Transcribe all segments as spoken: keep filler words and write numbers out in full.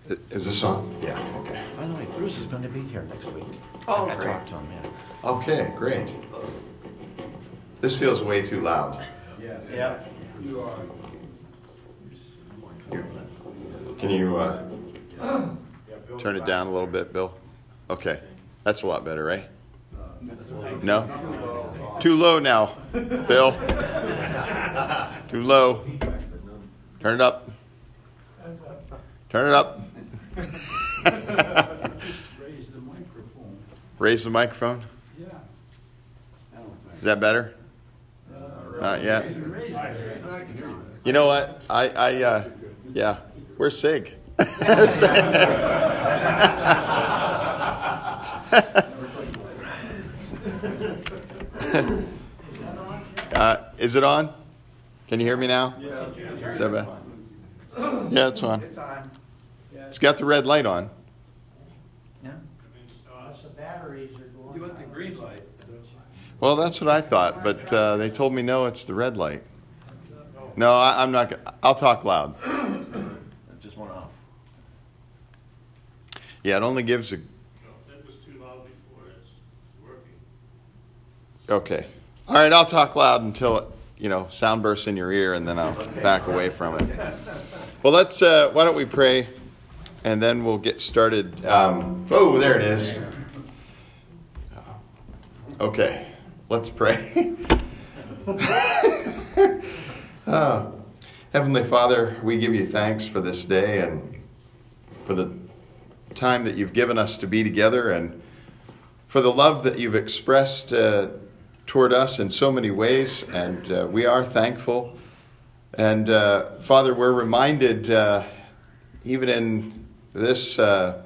Is this on? Yeah, okay. By the way, Bruce is going to be here next week. Oh, I great. talked to him, yeah. Okay, great. This feels way too loud. Yeah. Yeah. You are. Here. Can you uh, turn it down a little bit, Bill? Okay, that's a lot better, right? No? Too low now, Bill. Too low. Turn it up. Turn it up. Raise the microphone. Raise the microphone. Yeah. Is that better? Not yet. Raise it. You know what? I, I, uh, yeah. Where's Sig? uh, is it on? Can you hear me now? Yeah. Is that bad? Yeah, it's on. It's got the red light on. Yeah. Unless the batteries are going. You want the green light. Well, that's what I thought, but uh, they told me no, it's the red light. No, I, I'm not. Gonna, I'll talk loud. It just went off. Yeah, it only gives a. No, that was too loud before it's working. Okay. All right, I'll talk loud until it, you know, sound bursts in your ear, and then I'll back away from it. Well, let's. Uh, why don't we pray, and then we'll get started. Um, oh, there it is. Okay, let's pray. Oh, Heavenly Father, we give you thanks for this day and for the time that you've given us to be together, and for the love that you've expressed uh, toward us in so many ways, and uh, we are thankful. And uh, Father, we're reminded, uh, even in this uh,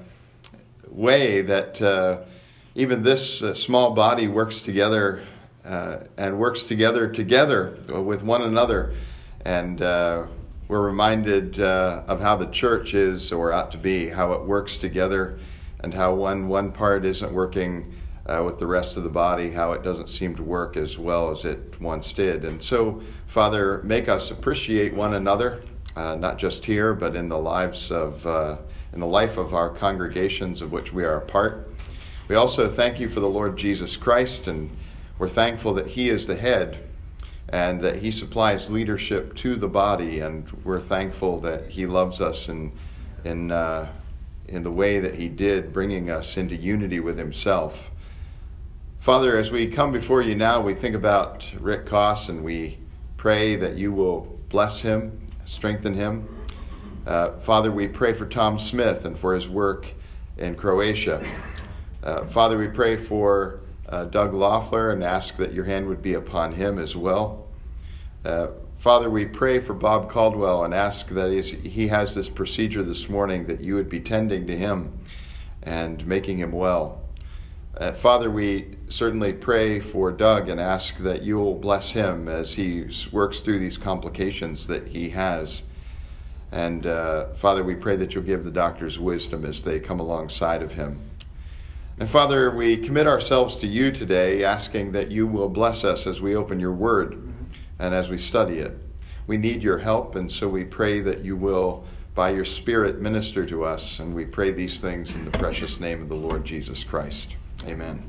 way, that uh, even this uh, small body works together uh, and works together together with one another. And uh, we're reminded uh, of how the church is, or ought to be, how it works together, and how when one part isn't working uh, with the rest of the body, how it doesn't seem to work as well as it once did. And so, Father, make us appreciate one another, uh, not just here, but in the lives of, uh, in the life of our congregations of which we are a part. We also thank you for the Lord Jesus Christ, and we're thankful that he is the head, and that he supplies leadership to the body, and we're thankful that he loves us in in uh, in the way that he did, bringing us into unity with himself. Father, as we come before you now, we think about Rick Koss, and we pray that you will bless him, strengthen him. Uh, Father, we pray for Tom Smith and for his work in Croatia. Uh, Father, we pray for uh, Doug Loeffler and ask that your hand would be upon him as well. Uh, Father, we pray for Bob Caldwell and ask that as he has this procedure this morning, that you would be tending to him and making him well. Uh, Father, we certainly pray for Doug and ask that you will bless him as he works through these complications that he has. And uh, Father, we pray that you'll give the doctors wisdom as they come alongside of him. And Father, we commit ourselves to you today, asking that you will bless us as we open your word and as we study it. We need your help, and so we pray that you will, by your Spirit, minister to us. And we pray these things in the precious name of the Lord Jesus Christ. Amen.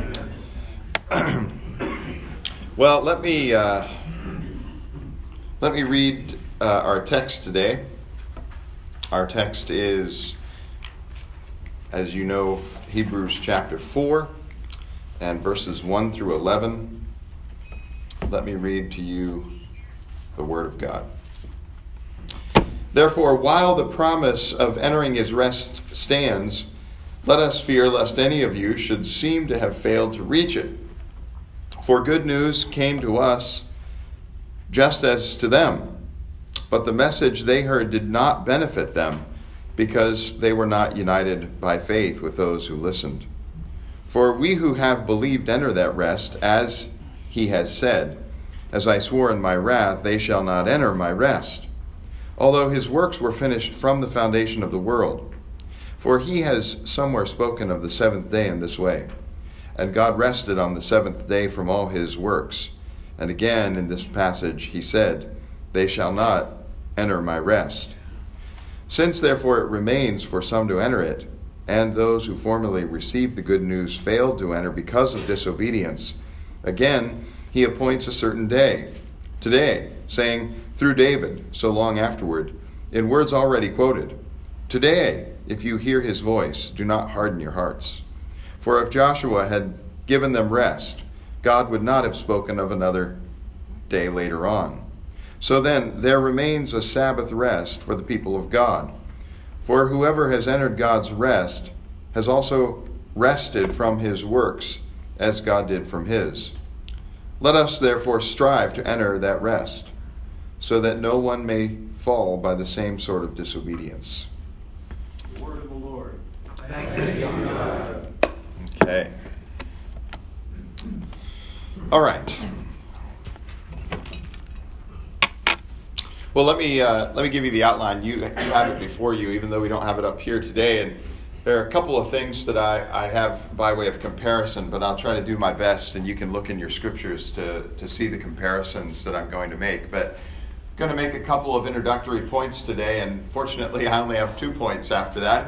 Amen. Well, let me uh, let me read uh, our text today. Our text is, as you know, Hebrews chapter four and verses one through eleven. Let me read to you the word of God. Therefore, while the promise of entering his rest stands, let us fear lest any of you should seem to have failed to reach it. For good news came to us just as to them, but the message they heard did not benefit them, because they were not united by faith with those who listened. For we who have believed enter that rest, as he has said, as I swore in my wrath, they shall not enter my rest, although his works were finished from the foundation of the world. For he has somewhere spoken of the seventh day in this way, and God rested on the seventh day from all his works. And again in this passage he said, they shall not enter my rest. Since therefore it remains for some to enter it, and those who formerly received the good news failed to enter because of disobedience, again he appoints a certain day, today, saying, through David, so long afterward, in words already quoted, today, if you hear his voice, do not harden your hearts. For if Joshua had given them rest, God would not have spoken of another day later on. So then, there remains a Sabbath rest for the people of God. For whoever has entered God's rest has also rested from his works, as God did from his. Let us therefore strive to enter that rest, so that no one may fall by the same sort of disobedience. The word of the Lord. Thank you, God. Okay. All right. Well, let me uh, let me give you the outline. You you have it before you, even though we don't have it up here today. And there are a couple of things that I, I have by way of comparison, but I'll try to do my best, and you can look in your scriptures to, to see the comparisons that I'm going to make. But I'm going to make a couple of introductory points today, and fortunately I only have two points after that.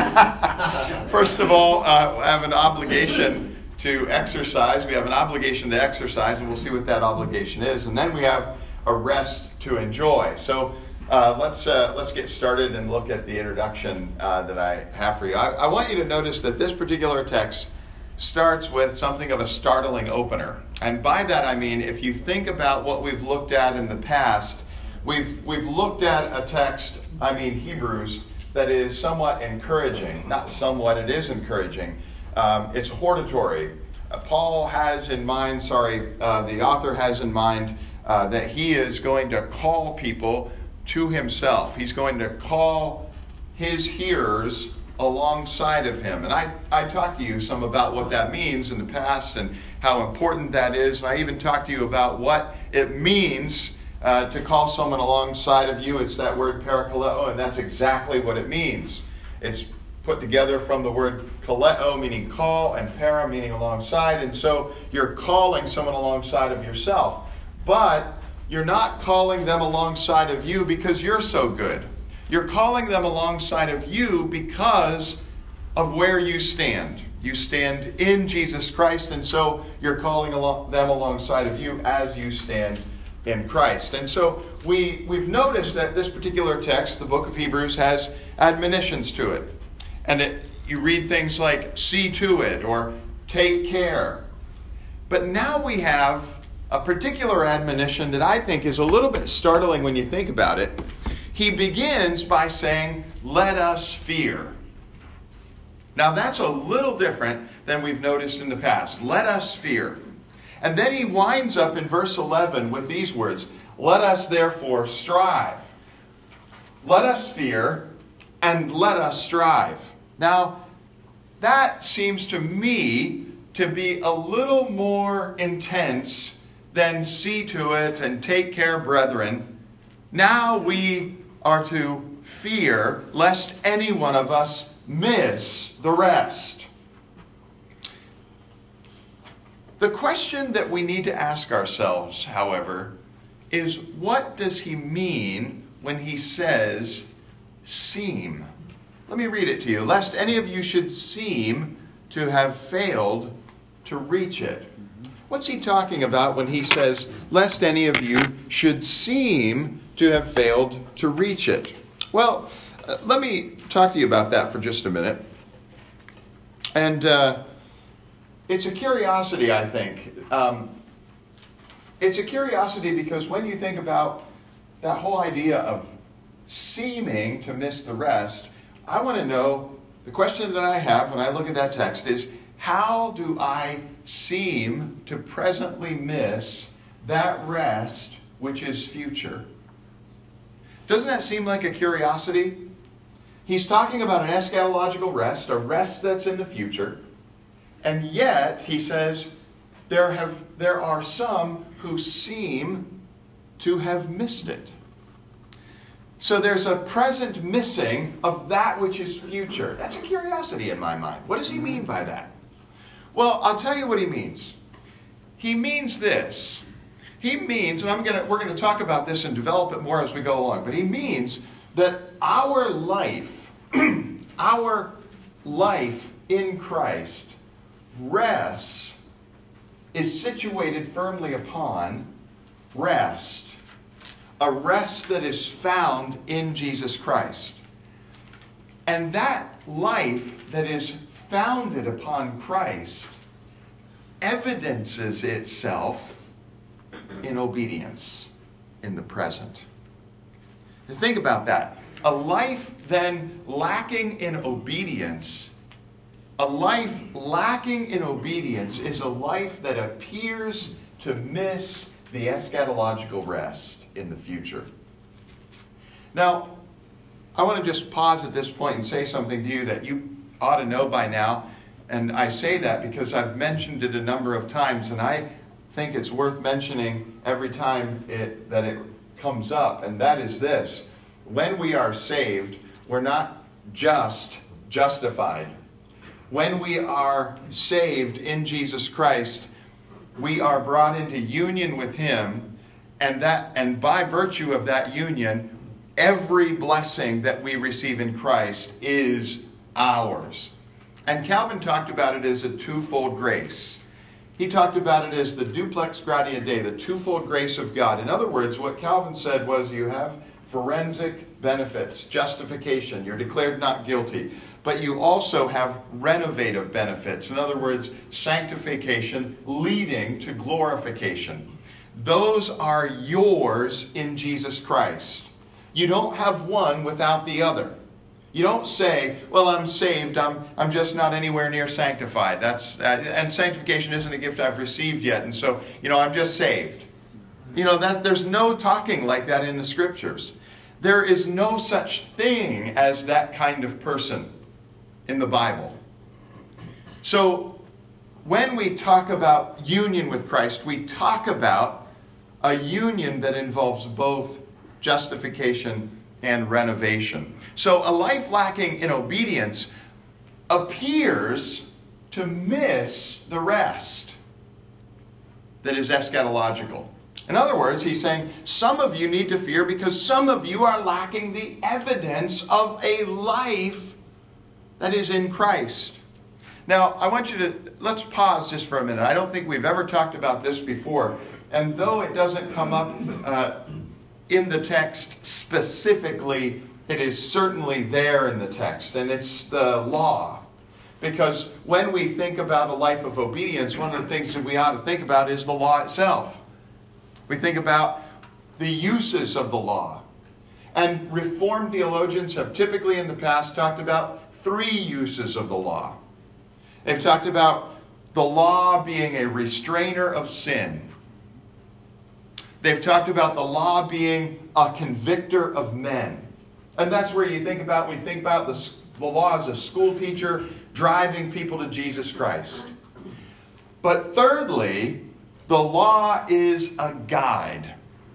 First of all, uh, I have an obligation to exercise. We have an obligation to exercise, and we'll see what that obligation is. And then we have a rest to enjoy. So uh, let's uh, let's get started and look at the introduction uh, that I have for you. I, I want you to notice that this particular text starts with something of a startling opener. And by that I mean, if you think about what we've looked at in the past, we've we've looked at a text, I mean Hebrews, that is somewhat encouraging. Not somewhat, it is encouraging. Um, it's hortatory. Uh, Paul has in mind, sorry, uh, the author has in mind Uh, that he is going to call people to himself. He's going to call his hearers alongside of him. And I, I talked to you some about what that means in the past and how important that is. And I even talked to you about what it means uh, to call someone alongside of you. It's that word parakaleo, and that's exactly what it means. It's put together from the word kaleo, meaning call, and para, meaning alongside. And so you're calling someone alongside of yourself. But you're not calling them alongside of you because you're so good. You're calling them alongside of you because of where you stand. You stand in Jesus Christ, and so you're calling them alongside of you as you stand in Christ. And so we, we've noticed that this particular text, the book of Hebrews, has admonitions to it. And it, you read things like, see to it, or take care. But now we have a particular admonition that I think is a little bit startling when you think about it. He begins by saying, let us fear. Now that's a little different than we've noticed in the past. Let us fear. And then he winds up in verse eleven with these words, let us therefore strive. Let us fear and let us strive. Now that seems to me to be a little more intense than see to it and take care, brethren. Now we are to fear lest any one of us miss the rest. The question that we need to ask ourselves, however, is what does he mean when he says seem? Let me read it to you. Lest any of you should seem to have failed to reach it. What's he talking about when he says, lest any of you should seem to have failed to reach it? Well, uh, let me talk to you about that for just a minute. And uh, it's a curiosity, I think. Um, it's a curiosity because when you think about that whole idea of seeming to miss the rest, I want to know, the question that I have when I look at that text is, how do I seem to presently miss that rest which is future? Doesn't that seem like a curiosity? He's talking about an eschatological rest, a rest that's in the future, and yet he says there have there are some who seem to have missed it. So there's a present missing of that which is future. That's a curiosity in my mind. What does he mean by that? Well, I'll tell you what he means. He means this. He means, and I'm gonna we're going to talk about this and develop it more as we go along, but he means that our life, our life in Christ rests, is situated firmly upon rest. A rest that is found in Jesus Christ. And that life that is founded upon Christ evidences itself in obedience in the present. Now think about that. A life then lacking in obedience, a life lacking in obedience is a life that appears to miss the eschatological rest in the future. Now, I want to just pause at this point and say something to you that you ought to know by now. And I say that because I've mentioned it a number of times, and I think it's worth mentioning every time it, that it comes up, and that is this. When we are saved, we're not just justified. When we are saved in Jesus Christ, we are brought into union with Him, and that, and by virtue of that union, every blessing that we receive in Christ is ours. And Calvin talked about it as a twofold grace. He talked about it as the duplex gratia Dei, the twofold grace of God. In other words, what Calvin said was you have forensic benefits, justification, you're declared not guilty. But you also have renovative benefits. In other words, sanctification leading to glorification. Those are yours in Jesus Christ. You don't have one without the other. You don't say, well, I'm saved, I'm, I'm just not anywhere near sanctified. That's uh, and sanctification isn't a gift I've received yet, and so, you know, I'm just saved. You know, that there's no talking like that in the Scriptures. There is no such thing as that kind of person in the Bible. So, when we talk about union with Christ, we talk about a union that involves both justification and renovation. So a life lacking in obedience appears to miss the rest that is eschatological. In other words, he's saying, some of you need to fear because some of you are lacking the evidence of a life that is in Christ. Now, I want you to, let's pause just for a minute. I don't think we've ever talked about this before. And though it doesn't come up uh, in the text specifically, it is certainly there in the text. And it's the law. Because when we think about a life of obedience, one of the things that we ought to think about is the law itself. We think about the uses of the law. And Reformed theologians have typically in the past talked about three uses of the law. They've talked about the law being a restrainer of sin. They've talked about the law being a convictor of men. And that's where you think about, we think about the, the law as a school teacher driving people to Jesus Christ. But thirdly, the law is a guide.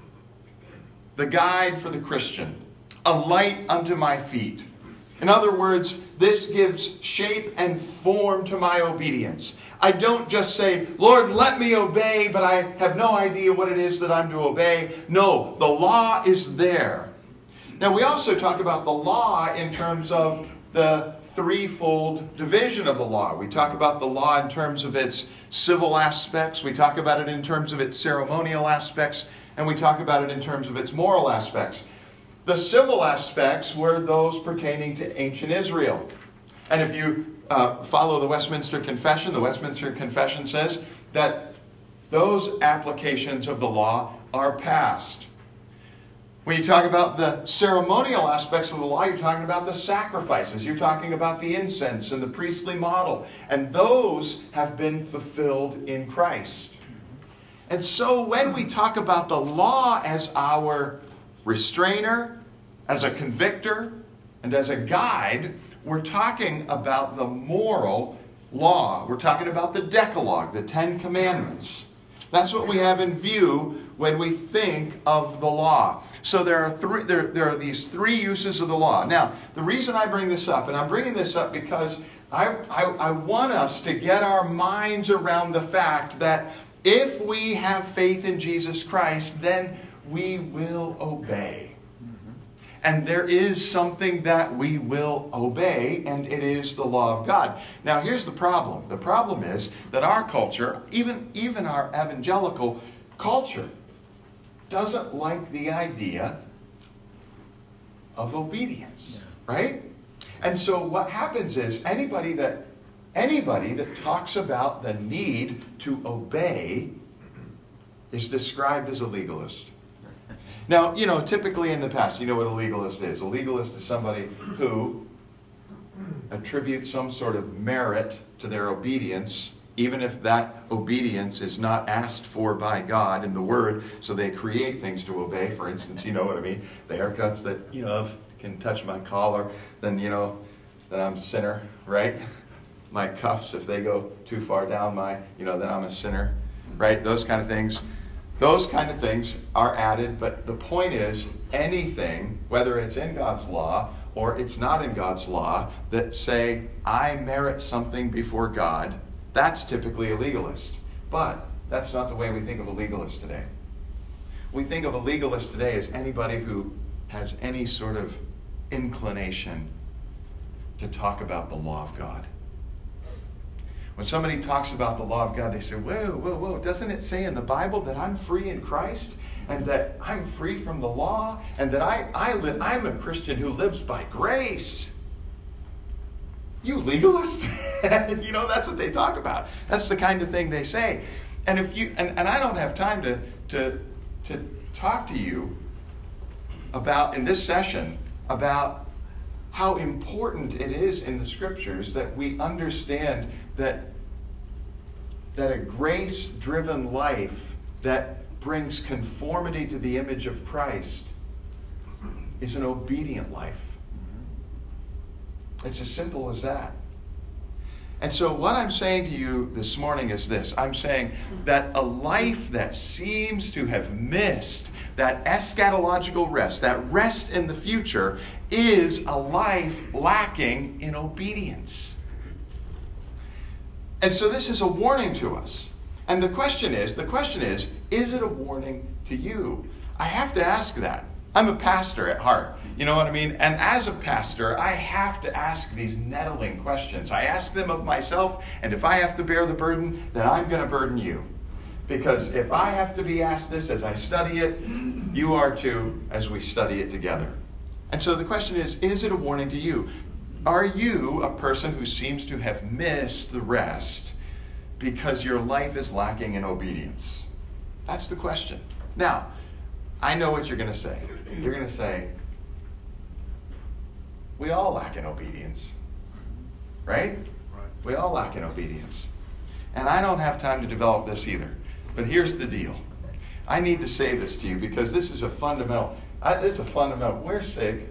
The guide for the Christian. A light unto my feet. In other words, this gives shape and form to my obedience. I don't just say, Lord, let me obey, but I have no idea what it is that I'm to obey. No, the law is there. Now, we also talk about the law in terms of the threefold division of the law. We talk about the law in terms of its civil aspects. We talk about it in terms of its ceremonial aspects. And we talk about it in terms of its moral aspects. The civil aspects were those pertaining to ancient Israel. And if you uh, follow the Westminster Confession, the Westminster Confession says that those applications of the law are past. When you talk about the ceremonial aspects of the law, you're talking about the sacrifices. You're talking about the incense and the priestly model. And those have been fulfilled in Christ. And so when we talk about the law as our restrainer, as a convictor, and as a guide, we're talking about the moral law. We're talking about the Decalogue, the Ten Commandments. That's what we have in view when we think of the law. So there are three, there, there are these three uses of the law. Now, the reason I bring this up, and I'm bringing this up because I, I, I want us to get our minds around the fact that if we have faith in Jesus Christ, then we will obey. And there is something that we will obey, and it is the law of God. Now, here's the problem. The problem is that our culture, even, even our evangelical culture, doesn't like the idea of obedience, right? And so what happens is anybody that anybody that talks about the need to obey is described as a legalist. Now, you know, typically in the past, you know what a legalist is. A legalist is somebody who attributes some sort of merit to their obedience, even if that obedience is not asked for by God in the Word, so they create things to obey. For instance, you know what I mean? The haircuts that, you know, can touch my collar, then, you know, then I'm a sinner, right? My cuffs, if they go too far down my, you know, then I'm a sinner, right? Those kind of things. Those kind of things are added, but the point is, anything, whether it's in God's law or it's not in God's law, that say, I merit something before God, that's typically a legalist. But that's not the way we think of a legalist today. We think of a legalist today as anybody who has any sort of inclination to talk about the law of God. When somebody talks about the law of God, they say, whoa, whoa, whoa, doesn't it say in the Bible that I'm free in Christ and that I'm free from the law and that I, I li- I'm a Christian who lives by grace? You legalist? You know, that's what they talk about. That's the kind of thing they say. And if you and, and I don't have time to, to, to talk to you about, in this session, about how important it is in the Scriptures that we understand that, that a grace-driven life that brings conformity to the image of Christ is an obedient life. It's as simple as that. And so what I'm saying to you this morning is this. I'm saying that a life that seems to have missed that eschatological rest, that rest in the future, is a life lacking in obedience. And so this is a warning to us. And the question is, the question is, is it a warning to you? I have to ask that. I'm a pastor at heart. You know what I mean? And as a pastor, I have to ask these nettling questions. I ask them of myself, and if I have to bear the burden, then I'm going to burden you. Because if I have to be asked this as I study it, you are too, as we study it together. And so the question is, is it a warning to you? Are you a person who seems to have missed the rest because your life is lacking in obedience? That's the question. Now, I know what you're going to say. You're going to say, we all lack in obedience. Right? Right. We all lack in obedience. And I don't have time to develop this either. But here's the deal. I need to say this to you because this is a fundamental. I, this is a fundamental. Where's Sig?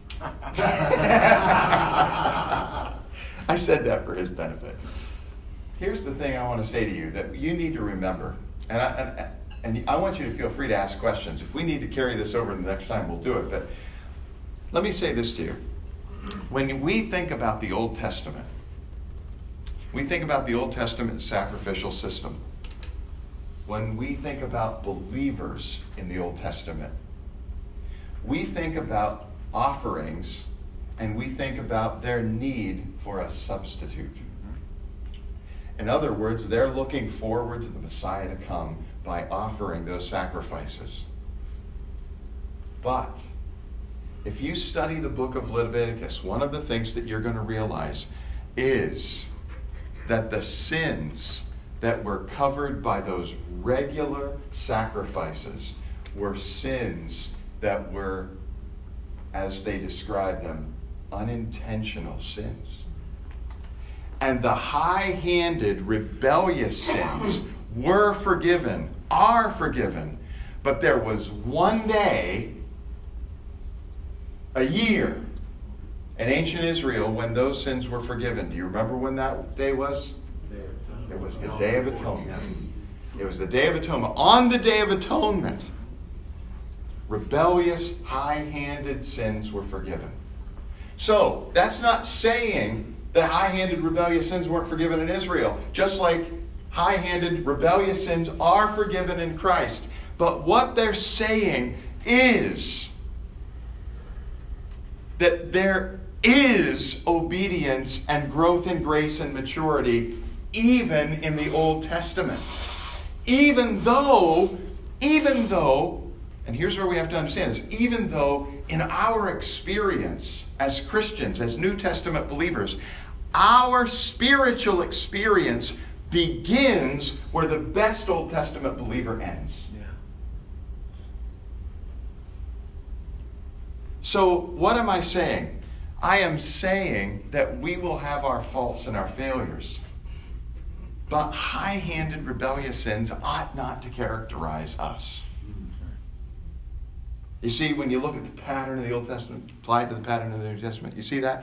I said that for his benefit. Here's the thing I want to say to you that you need to remember. And I, and, and I want you to feel free to ask questions. If we need to carry this over the next time, we'll do it. But let me say this to you. When we think about the Old Testament, we think about the Old Testament sacrificial system. When we think about believers in the Old Testament, we think about offerings and we think about their need for a substitute. In other words, they're looking forward to the Messiah to come by offering those sacrifices. But if you study the book of Leviticus, one of the things that you're going to realize is that the sins that were covered by those regular sacrifices were sins that were, as they describe them, unintentional sins. And the high-handed, rebellious sins were forgiven, are forgiven, but there was one day, a year, in ancient Israel when those sins were forgiven. Do you remember when that day was? It was the Day of Atonement. It was the Day of Atonement. On the Day of Atonement, rebellious, high-handed sins were forgiven. So, that's not saying that high-handed, rebellious sins weren't forgiven in Israel. Just like high-handed, rebellious sins are forgiven in Christ. But what they're saying is that there is obedience and growth in grace and maturity even in the Old Testament. Even though, even though, and here's where we have to understand this, even though in our experience as Christians, as New Testament believers, our spiritual experience begins where the best Old Testament believer ends. Yeah. So what am I saying? I am saying that we will have our faults and our failures. But high-handed rebellious sins ought not to characterize us. You see, when you look at the pattern of the Old Testament applied to the pattern of the New Testament, you see that?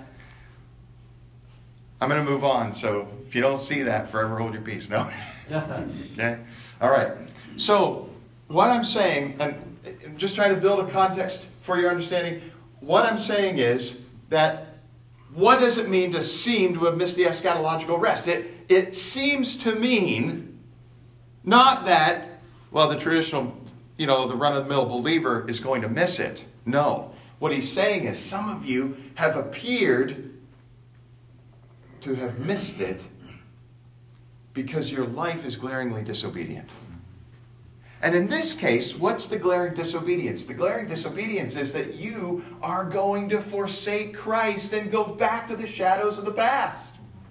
I'm going to move on, so if you don't see that, forever hold your peace. No? Okay? All right. So, what I'm saying, and I'm just trying to build a context for your understanding, what I'm saying is that what does it mean to seem to have missed the eschatological rest? It, it seems to mean not that, well, the traditional, you know, the run-of-the-mill believer is going to miss it. No. What he's saying is some of you have appeared to have missed it because your life is glaringly disobedient. And in this case, what's the glaring disobedience? The glaring disobedience is that you are going to forsake Christ and go back to the shadows of the past.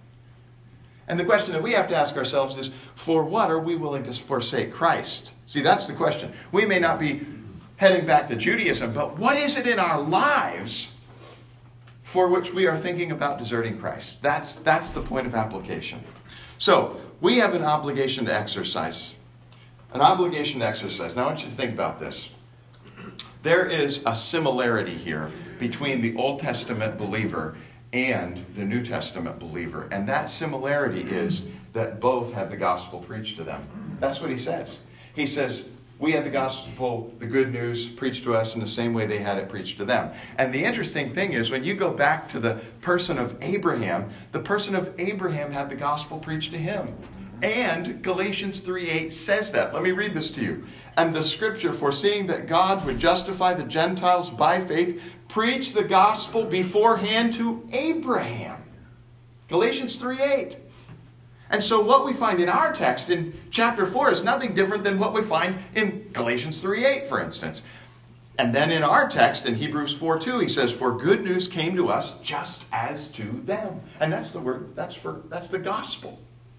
And the question that we have to ask ourselves is, for what are we willing to forsake Christ? See, that's the question. We may not be heading back to Judaism, but what is it in our lives for which we are thinking about deserting Christ? That's, that's the point of application. So, we have an obligation to exercise. An obligation to exercise. Now I want you to think about this. There is a similarity here between the Old Testament believer and the New Testament believer. And that similarity is that both had the gospel preached to them. That's what he says. He says, we had the gospel, the good news, preached to us in the same way they had it preached to them. And the interesting thing is, when you go back to the person of Abraham, the person of Abraham had the gospel preached to him. And Galatians three eight says that. Let me read this to you. And the scripture, foreseeing that God would justify the Gentiles by faith, preached the gospel beforehand to Abraham. Galatians three eight. And so what we find in our text in chapter four is nothing different than what we find in Galatians three eight, for instance. And then in our text in Hebrews four two, he says, for good news came to us just as to them. And that's the word, that's for that's the gospel.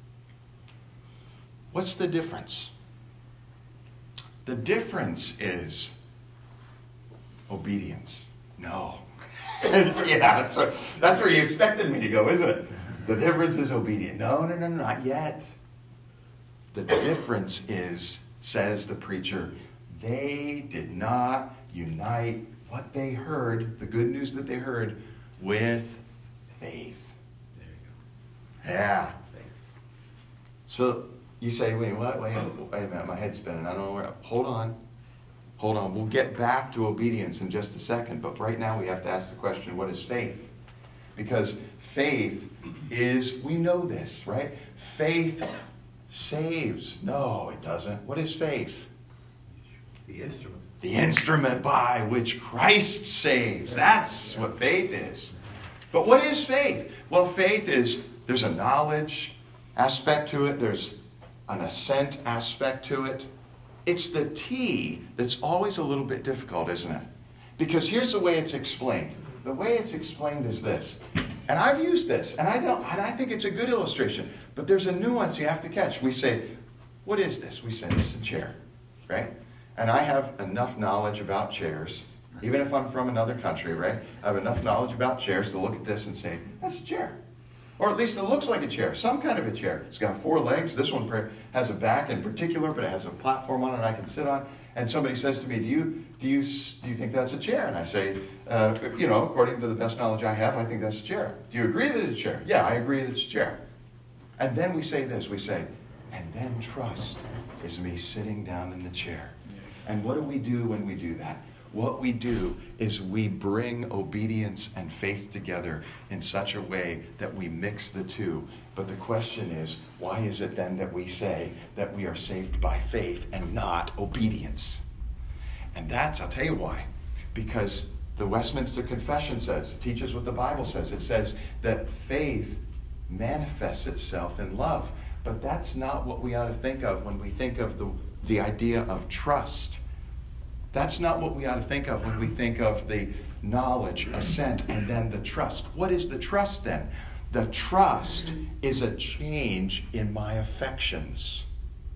What's the difference? The difference is obedience. No. Yeah, that's where, that's where you expected me to go, isn't it? The difference is obedience. No, no, no, not yet. The difference is, says the preacher, they did not unite what they heard, the good news that they heard, with faith. There you go. Yeah. So you say, wait, what? Wait, wait a minute, my head's spinning. I don't know where. Hold on. Hold on. We'll get back to obedience in just a second. But right now we have to ask the question, what is faith? Because faith is, we know this, right? Faith saves. No, it doesn't. What is faith? The instrument. The instrument by which Christ saves. That's what faith is. But what is faith? Well, faith is, there's a knowledge aspect to it. There's an assent aspect to it. It's the T that's always a little bit difficult, isn't it? Because here's the way it's explained. The way it's explained is this. And I've used this, and I don't, and I think it's a good illustration. But there's a nuance you have to catch. We say, what is this? We say, this is a chair, right? And I have enough knowledge about chairs, even if I'm from another country, right? I have enough knowledge about chairs to look at this and say, that's a chair. Or at least it looks like a chair, some kind of a chair. It's got four legs. This one has a back in particular, but it has a platform on it I can sit on. And somebody says to me, do you do you, do you think that's a chair? And I say, uh, you know, according to the best knowledge I have, I think that's a chair. Do you agree that it's a chair? Yeah, I agree that it's a chair. And then we say this, we say, and then trust is me sitting down in the chair. And what do we do when we do that? What we do is we bring obedience and faith together in such a way that we mix the two. But the question is, why is it then that we say that we are saved by faith and not obedience? And that's, I'll tell you why. Because The Westminster Confession says, it teaches what the Bible says. It says that faith manifests itself in love. But that's not what we ought to think of when we think of the, the idea of trust. That's not what we ought to think of when we think of the knowledge, assent, and then the trust. What is the trust then? The trust is a change in my affections.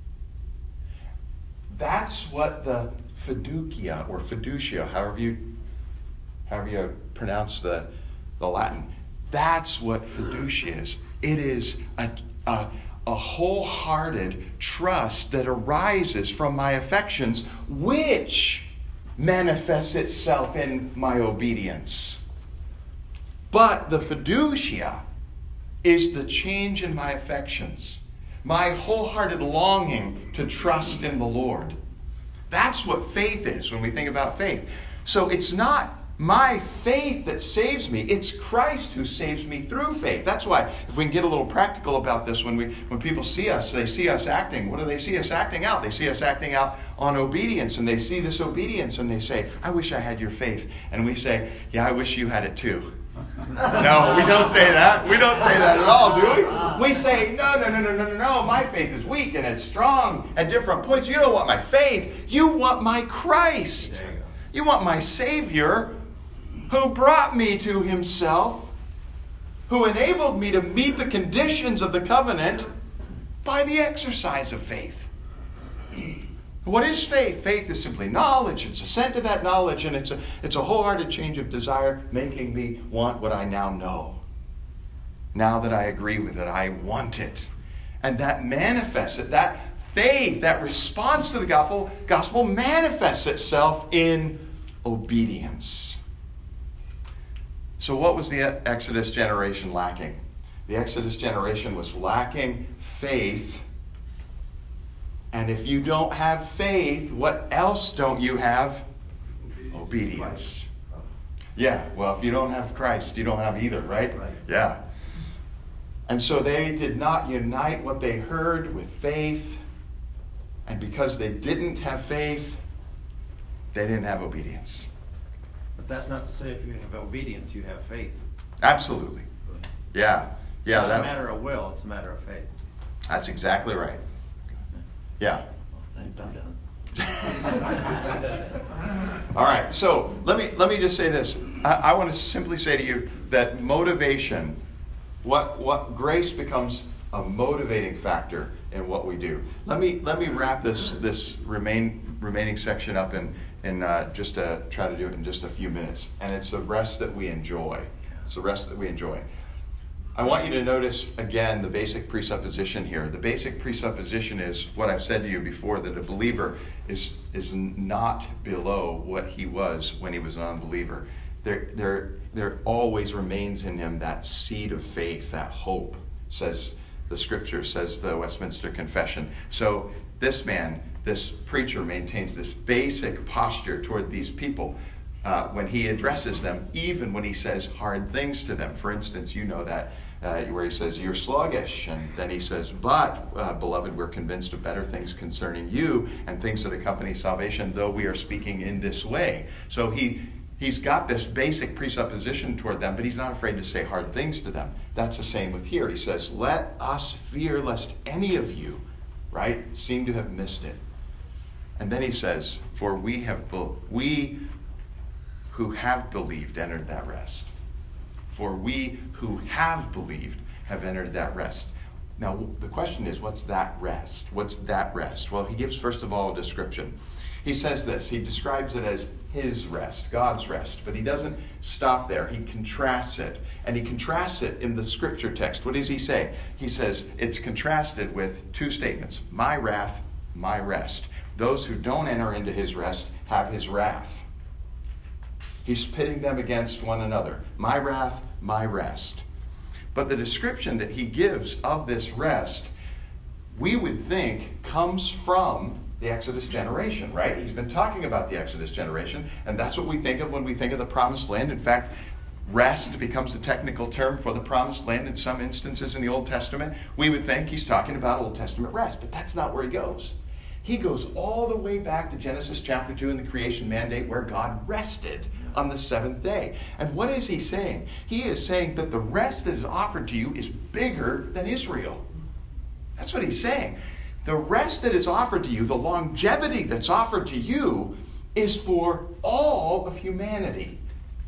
That's what the fiducia or fiducia, however you however you pronounce the, the Latin, that's what fiducia is. It is a, a, a wholehearted trust that arises from my affections, which manifests itself in my obedience. But the fiducia is the change in my affections, my wholehearted longing to trust in the Lord. That's what faith is when we think about faith. So it's not my faith that saves me. It's Christ who saves me through faith. That's why, if we can get a little practical about this, when we when people see us, they see us acting. What do they see us acting out? They see us acting out on obedience, and they see this obedience, and they say, I wish I had your faith. And we say, yeah, I wish you had it too. No, we don't say that. We don't say that at all, do we? We say, no, no, no, no, no, no, no. My faith is weak and it's strong at different points. You don't want my faith. You want my Christ. You want my Savior, who brought me to himself, who enabled me to meet the conditions of the covenant by the exercise of faith. What is faith? Faith is simply knowledge. It's assent to that knowledge, and it's a, it's a wholehearted change of desire, making me want what I now know. Now that I agree with it, I want it. And that manifests it. That faith, that response to the gospel, gospel manifests itself in obedience. So what was the Exodus generation lacking? The Exodus generation was lacking faith. And if you don't have faith, what else don't you have? Obedience. Yeah, well, if you don't have Christ, you don't have either, right? Right. Yeah. And so they did not unite what they heard with faith. And because they didn't have faith, they didn't have obedience. But that's not to say if you have obedience, you have faith. Absolutely. Yeah. Yeah. It's not That, a matter of will, it's a matter of faith. that's exactly right. Yeah. I'm done. All right. So let me let me just say this. I, I want to simply say to you that motivation, what what grace becomes a motivating factor in what we do. Let me let me wrap this this remain remaining section up in in uh, just uh, try to do it in just a few minutes. And it's the rest that we enjoy. It's the rest that we enjoy. I want you to notice, again, the basic presupposition here. The basic presupposition is what I've said to you before, that a believer is is not below what he was when he was an unbeliever. There, there, there always remains in him that seed of faith, that hope, says the Scripture, says the Westminster Confession. So this man, this preacher, maintains this basic posture toward these people uh, when he addresses them, even when he says hard things to them. For instance, you know that. Uh, where he says, you're sluggish. And then he says, but, uh, beloved, we're convinced of better things concerning you and things that accompany salvation, though we are speaking in this way. So he, he's got this basic presupposition toward them, but he's not afraid to say hard things to them. That's the same with here. He says, let us fear lest any of you, right, seem to have missed it. And then he says, for we have be- we who have believed entered that rest. For we who have believed have entered that rest. Now, the question is, what's that rest? What's that rest? Well, he gives, first of all, a description. He says this. He describes it as his rest, God's rest. But he doesn't stop there. He contrasts it. And he contrasts it in the Scripture text. What does he say? He says it's contrasted with two statements. My wrath, my rest. Those who don't enter into his rest have his wrath. He's pitting them against one another. My wrath, my rest. But the description that he gives of this rest, we would think comes from the Exodus generation, right? He's been talking about the Exodus generation, and that's what we think of when we think of the Promised Land. In fact, rest becomes the technical term for the Promised Land in some instances in the Old Testament. We would think he's talking about Old Testament rest, but that's not where he goes. He goes all the way back to Genesis chapter two and the creation mandate, where God rested on the seventh day. And what is he saying? He is saying that the rest that is offered to you is bigger than Israel. That's what he's saying. The rest that is offered to you, the longevity that's offered to you, is for all of humanity.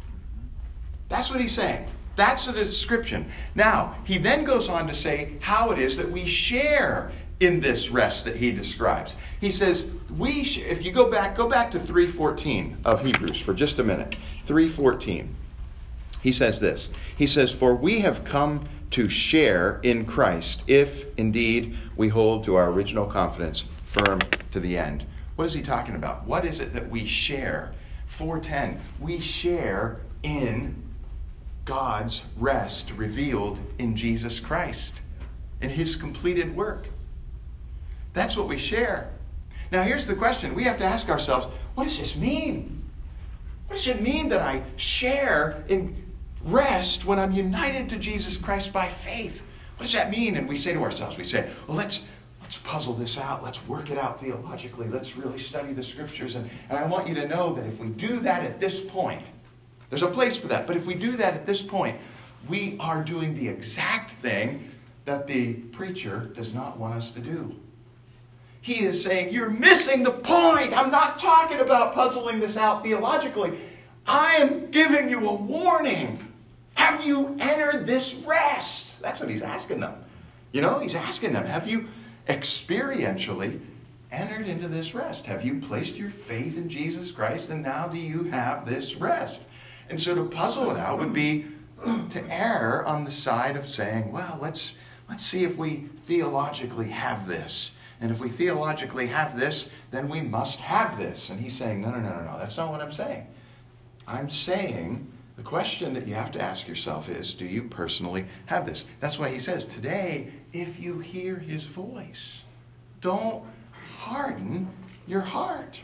That's what he's saying. That's the description. Now, he then goes on to say how it is that we share in this rest that he describes. He says, we sh- if you go back, go back to three fourteen of Hebrews for just a minute. three fourteen. He says this. He says, for we have come to share in Christ, if indeed we hold to our original confidence firm to the end. What is he talking about? What is it that we share? four ten. We share in God's rest revealed in Jesus Christ, in his completed work. That's what we share. Now here's the question. We have to ask ourselves, what does this mean? What does it mean that I share in rest when I'm united to Jesus Christ by faith? What does that mean? And we say to ourselves, we say, well, let's let's puzzle this out. Let's work it out theologically. Let's really study the scriptures. And, and I want you to know that if we do that at this point, there's a place for that. But if we do that at this point, we are doing the exact thing that the preacher does not want us to do. He is saying, you're missing the point. I'm not talking about puzzling this out theologically. I am giving you a warning. Have you entered this rest? That's what he's asking them. You know, he's asking them, have you experientially entered into this rest? Have you placed your faith in Jesus Christ, and now do you have this rest? And so to puzzle it out would be to err on the side of saying, well, let's let's see if we theologically have this. And if we theologically have this, then we must have this. And he's saying, no, no, no, no, no. That's not what I'm saying. I'm saying the question that you have to ask yourself is, do you personally have this? That's why he says, today, if you hear his voice, don't harden your heart.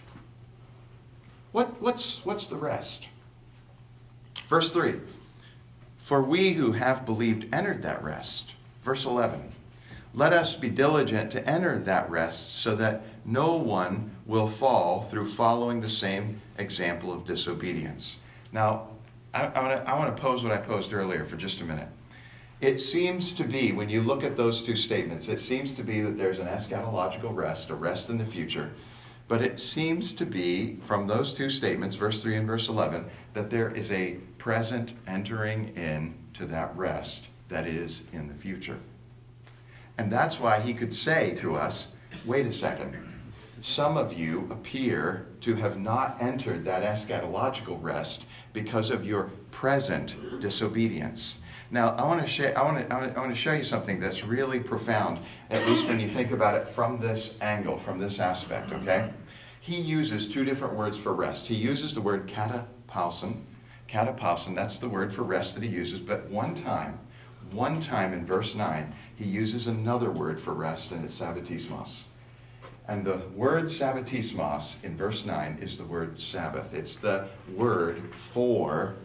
What, what's, what's the rest? Verse three, for we who have believed entered that rest. Verse eleven, let us be diligent to enter that rest so that no one will fall through following the same example of disobedience. Now, I, I want to I want to pose what I posed earlier for just a minute. It seems to be, when you look at those two statements, it seems to be that there's an eschatological rest, a rest in the future. But it seems to be, from those two statements, verse three and verse eleven, that there is a present entering in to that rest that is in the future. And that's why he could say to us, wait a second, some of you appear to have not entered that eschatological rest because of your present disobedience. Now, I want to show, I want to, I want to show you something that's really profound, at least when you think about it from this angle, from this aspect, okay? He uses two different words for rest. He uses the word katapausin. Katapausin, that's the word for rest that he uses, but one time, one time in verse nine, he uses another word for rest, and it's sabbatismos. And the word sabbatismos in verse nine is the word Sabbath. It's the word for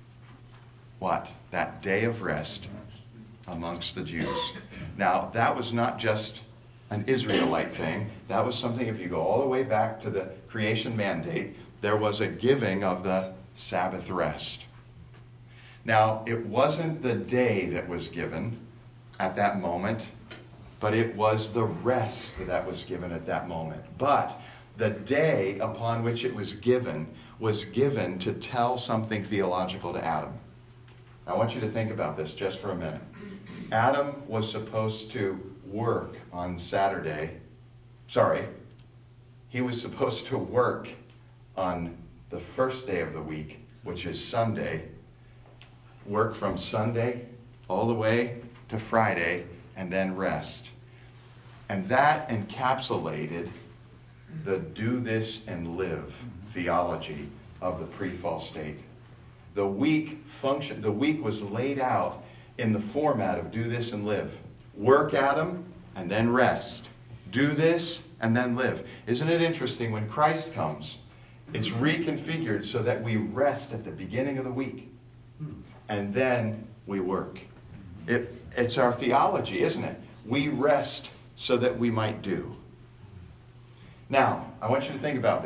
what? That day of rest amongst the Jews. Now, that was not just an Israelite thing. That was something, if you go all the way back to the creation mandate, there was a giving of the Sabbath rest. Now, it wasn't the day that was given at that moment, but it was the rest that was given at that moment. But the day upon which it was given was given to tell something theological to Adam. I want you to think about this just for a minute. Adam was supposed to work on Saturday. Sorry, he was supposed to work on the first day of the week, which is Sunday. Work from Sunday all the way to Friday, and then rest. And that encapsulated the do this and live theology of the pre-fall state. The week function, the week was laid out in the format of do this and live. Work, Adam, and then rest. Do this and then live. Isn't it interesting when Christ comes, it's reconfigured so that we rest at the beginning of the week. And then we work. It, it's our theology, isn't it? We rest so that we might do. Now, I want you to think about this.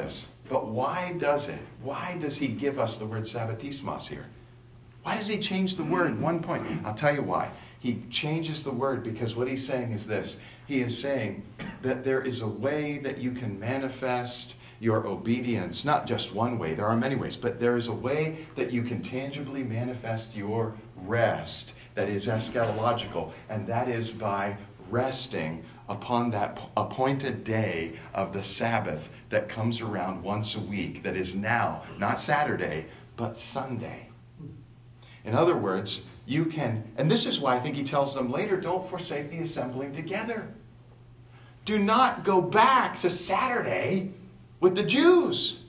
But why does it? Why does he give us the word sabbatismos here? Why does he change the word at one point? I'll tell you why. He changes the word because what he's saying is this. He is saying that there is a way that you can manifest your obedience. Not just one way. There are many ways. But there is a way that you can tangibly manifest your rest that is eschatological. And that is by resting upon that appointed day of the Sabbath that comes around once a week. That is now, not Saturday, but Sunday. In other words, you can, and this is why I think he tells them later, don't forsake the assembling together. Do not go back to Saturday with the Jews.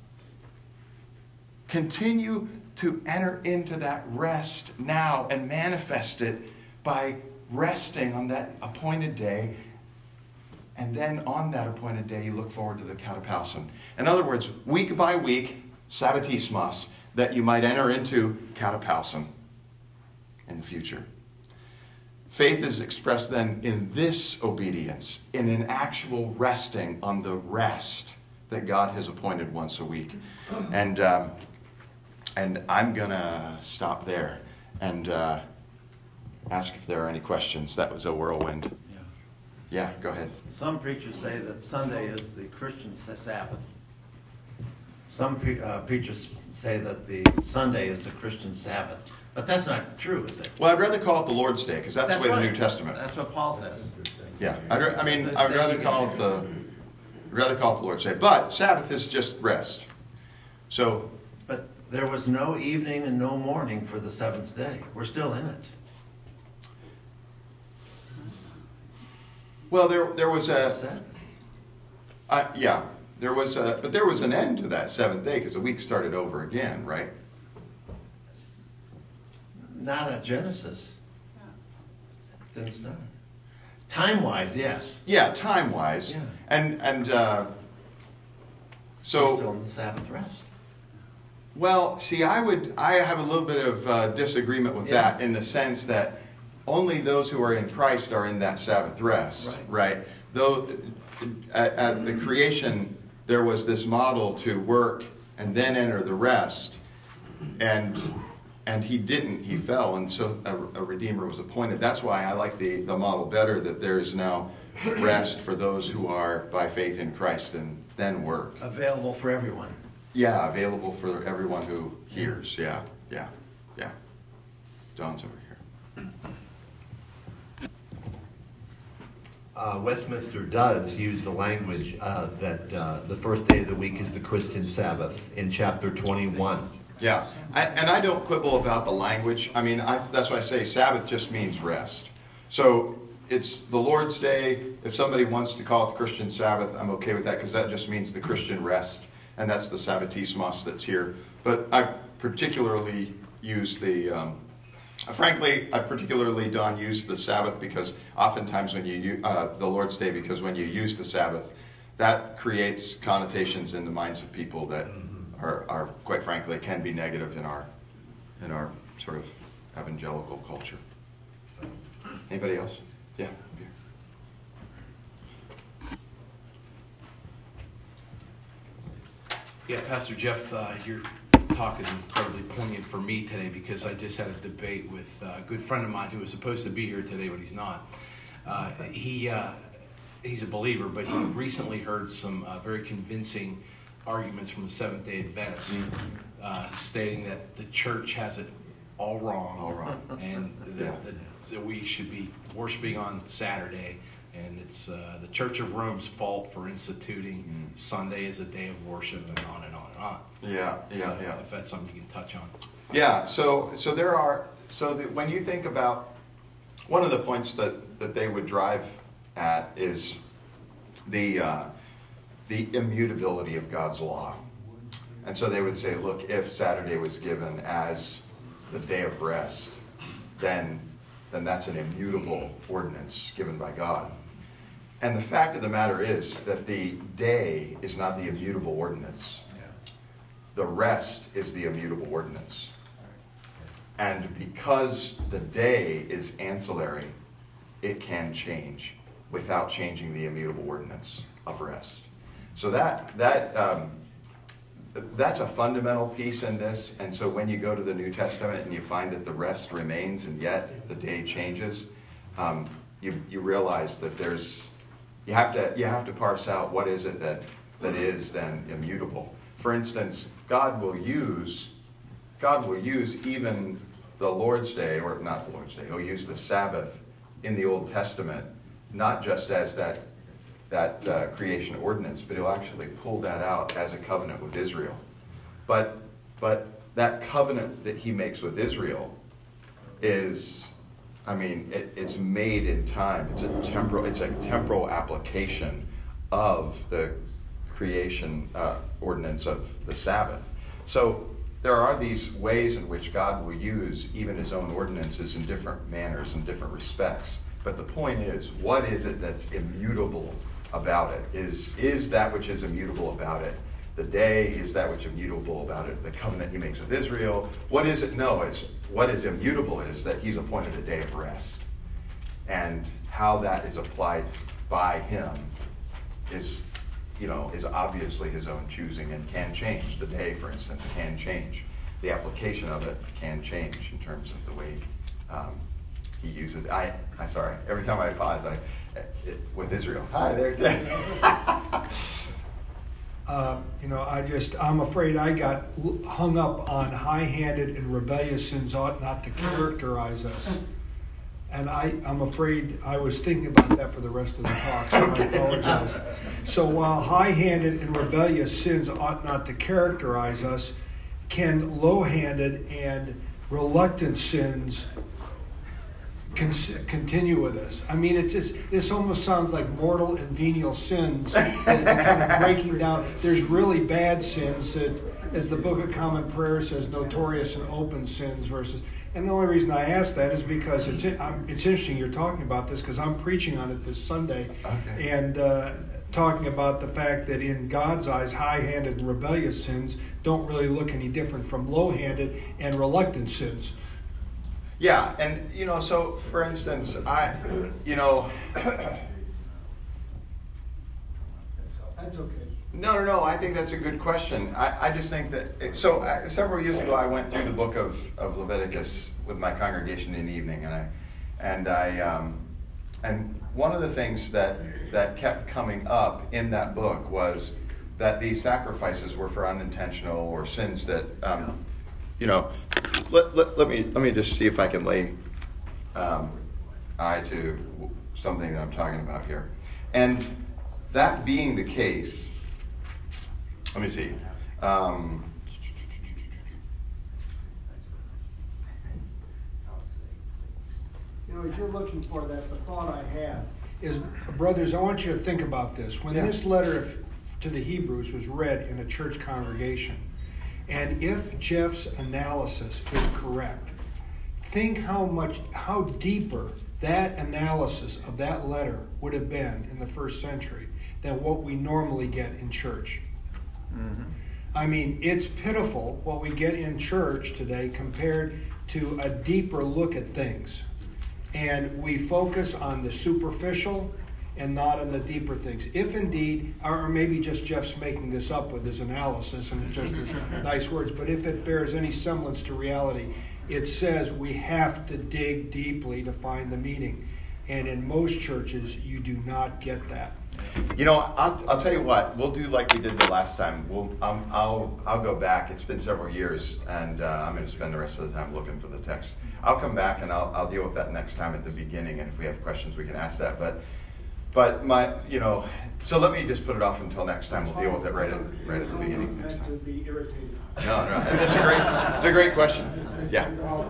Continue to enter into that rest now and manifest it by resting on that appointed day. And then on that appointed day, you look forward to the katapausin. In other words, week by week, sabbatismos, that you might enter into katapausin in the future. Faith is expressed then in this obedience, in an actual resting on the rest that God has appointed once a week. And um, and I'm going to stop there and uh, ask if there are any questions. That was a whirlwind. Yeah. Yeah, go ahead. Some preachers say that Sunday is the Christian Sabbath. Some pre- uh, preachers say that the Sunday is the Christian Sabbath. But that's not true, is it? Well, I'd rather call it the Lord's Day, because that's, that's the way right. the New Testament. That's what Paul says. Yeah, I'd, I mean, I'd rather call it the, I'd rather call it the Lord's Day. But Sabbath is just rest. So, but there was no evening and no morning for the seventh day. We're still in it. well, there there was a, Is that- uh, yeah, there was a, but there was an end to that seventh day because the week started over again, right? Not at Genesis. Didn't start. Time-wise, yes. Yeah, time-wise, Yeah. and and uh, We're so. still in the Sabbath rest. Well, see, I would, I have a little bit of uh, disagreement with Yeah. that in the sense that only those who are in Christ are in that Sabbath rest, Right. right? Though at, at the creation there was this model to work and then enter the rest, and and he didn't, he fell, and so a, a Redeemer was appointed. That's why I like the, the model better, that there is now rest for those who are by faith in Christ and then work. Available for everyone. Yeah, available for everyone who hears. Yeah, yeah, yeah. John's over here. Uh, Westminster does use the language uh, that uh, the first day of the week is the Christian Sabbath in chapter twenty-one. Yeah, I, and I don't quibble about the language. I mean, I, that's why I say Sabbath just means rest. So it's the Lord's Day. If somebody wants to call it the Christian Sabbath, I'm okay with that because that just means the Christian rest. And that's the sabbatismos that's here. But I particularly use the, um, frankly, I particularly, Don, use the Sabbath because oftentimes when you, uh, the Lord's Day, because when you use the Sabbath, that creates connotations in the minds of people that are, are quite frankly, can be negative in our, in our sort of evangelical culture. Anybody else? Yeah. Yeah. Yeah, Pastor Jeff, uh, your talk is incredibly poignant for me today because I just had a debate with a good friend of mine who was supposed to be here today, but he's not. Uh, he uh, he's a believer, but he recently heard some uh, very convincing arguments from the Seventh-day Adventists uh, stating that the church has it all wrong, All wrong. and that, that, that we should be worshiping on Saturday. And it's uh, the Church of Rome's fault for instituting mm. Sunday as a day of worship, and on and on and on. Yeah, yeah, so yeah. If that's something you can touch on. Yeah. So, so there are. So that when you think about one of the points that, that they would drive at is the uh, the immutability of God's law, and so they would say, look, if Saturday was given as the day of rest, then then that's an immutable ordinance given by God. And the fact of the matter is that the day is not the immutable ordinance. The rest is the immutable ordinance. And because the day is ancillary, it can change without changing the immutable ordinance of rest. So that that um, that's a fundamental piece in this. And so when you go to the New Testament and you find that the rest remains and yet the day changes, um, you you realize that there's you have to you have to parse out what is it that that is then immutable. For instance, God will use God will use even the Lord's Day, or not the Lord's Day, he'll use the Sabbath in the Old Testament, not just as that that uh, creation ordinance, but he'll actually pull that out as a covenant with Israel. But but that covenant that he makes with Israel is, I mean, it, it's made in time. It's a temporal it's a temporal application of the creation uh, ordinance of the Sabbath. So there are these ways in which God will use even his own ordinances in different manners and different respects. But the point is, what is it that's immutable about it? Is is that which is immutable about it the day? Is that which is immutable about it the covenant he makes with Israel? What is it? No, it's what is immutable is that he's appointed a day of rest. And how that is applied by him is, you know, is obviously his own choosing and can change. The day, for instance, can change. The application of it can change in terms of the way um, he uses. I, I sorry. Every time I pause, I it, with Israel. Hi there, Ted. uh, you know, I just I'm afraid I got hung up on high-handed and rebellious sins ought not to characterize us. And I, I'm afraid I was thinking about that for the rest of the talk, so I apologize. So while high-handed and rebellious sins ought not to characterize us, can low-handed and reluctant sins con- continue with us? I mean, it's just, this almost sounds like mortal and venial sins that kind of breaking down. There's really bad sins that, as the Book of Common Prayer says, notorious and open sins versus... And the only reason I ask that is because it's I'm, it's interesting you're talking about this because I'm preaching on it this Sunday, okay. and uh, talking about the fact that in God's eyes, high-handed and rebellious sins don't really look any different from low-handed and reluctant sins. Yeah, and you know, so for instance, I, you know, that's okay. No, no, no. I think that's a good question. I, I just think that it, so. Uh, several years ago, I went through the book of, of Leviticus with my congregation in the evening, and I and I um, and one of the things that that kept coming up in that book was that these sacrifices were for unintentional or sins that um, you know. Let, let let me let me just see if I can lay um, eye to something that I'm talking about here, and that being the case. Let me see. Um, you know, as you're looking for that, the thought I had is, brothers, I want you to think about this. When yeah. this letter to the Hebrews was read in a church congregation, and if Jeff's analysis is correct, think how much, how deeper that analysis of that letter would have been in the first century than what we normally get in church. Mm-hmm. I mean, it's pitiful what we get in church today compared to a deeper look at things. And we focus on the superficial and not on the deeper things. If indeed, or maybe just Jeff's making this up with his analysis and just his nice words, but if it bears any semblance to reality, it says we have to dig deeply to find the meaning. And in most churches, you do not get that. You know, I'll, I'll tell you what. We'll do like we did the last time. We'll, um, I'll, I'll go back. It's been several years, and uh, I'm going to spend the rest of the time looking for the text. I'll come back and I'll, I'll deal with that next time at the beginning. And if we have questions, we can ask that. But, but my, you know, so let me just put it off until next time. We'll deal with it right at, right at the beginning next time. No, no, that's a great, that's a great question. Yeah.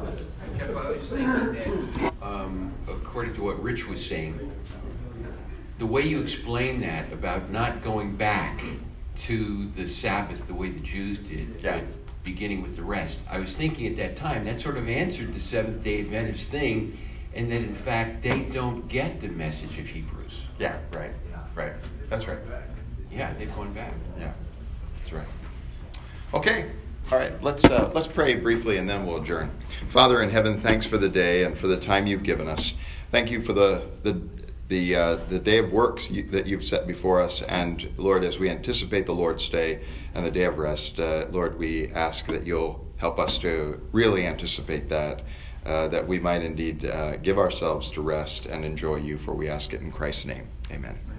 Um, according to what Rich was saying, the way you explain that about not going back to the Sabbath the way the Jews did, yeah. beginning with the rest, I was thinking at that time that sort of answered the Seventh-day Adventist thing, and that in fact they don't get the message of Hebrews. Yeah, right, right. That's right. Yeah, they've gone back. Yeah, that's right. Okay. All right, let's uh, let's pray briefly and then we'll adjourn. Father in heaven, thanks for the day and for the time you've given us. Thank you for the the the uh, the day of works you, that you've set before us. And Lord, as we anticipate the Lord's Day and a day of rest, uh, Lord, we ask that you'll help us to really anticipate that, uh, that we might indeed uh, give ourselves to rest and enjoy you, for we ask it in Christ's name. Amen.